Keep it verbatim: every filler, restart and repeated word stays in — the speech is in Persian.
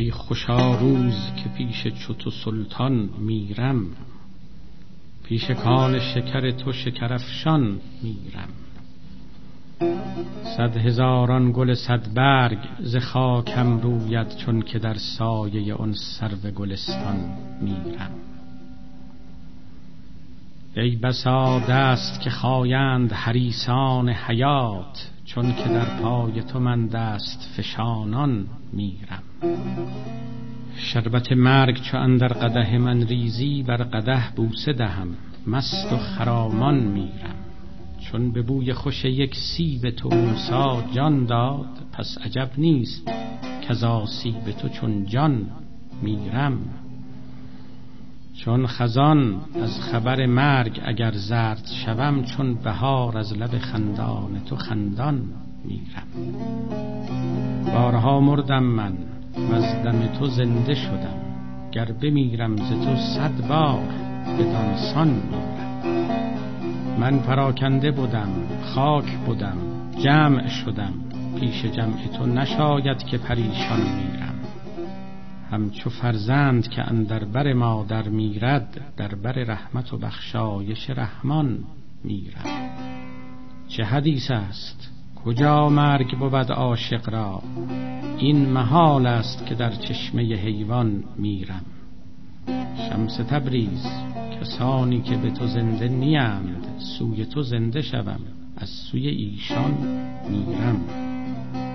ای خوشا روز که پیش چو تو سلطان میرم، پیش کان شکر تو شکرافشان میرم. صد هزاران گل صد برگ ز خاکم روید، چون که در سایه آن سرو گلستان میرم. ای بسا دست که خایند حریصان حیات، چون که در پای تو من دست فشانان میرم. شربت مرگ چو اندر قدح من ریزی، بر قدح بوسه دهم مست و خرامان میرم. چون به بوی خوش یک سیب تو موسی جان داد، پس عجب نیست کز آسیب تو چون جان میرم. چون خزان از خبر مرگ اگر زرد شوم، چون بهار از لب خندان تو خندان میرم. بارها مردم من وز دم تو زنده شدم، گر بمیرم ز تو صد بار بدان سان میرم. من پراکنده بودم خاک بودم جمع شدم، پیش جمع تو نشاید که پریشان میرم. همچو فرزند که اندر بر مادر میرد، در بر رحمت و بخشایش رحمان میرم. چه حدیث است کجا مرگ بود عاشق را، این محال است که در چشمه حیوان میرم. شمس تبریز کسانی که به تو زنده نیند، سوی تو زنده شوم از سوی ایشان میرم.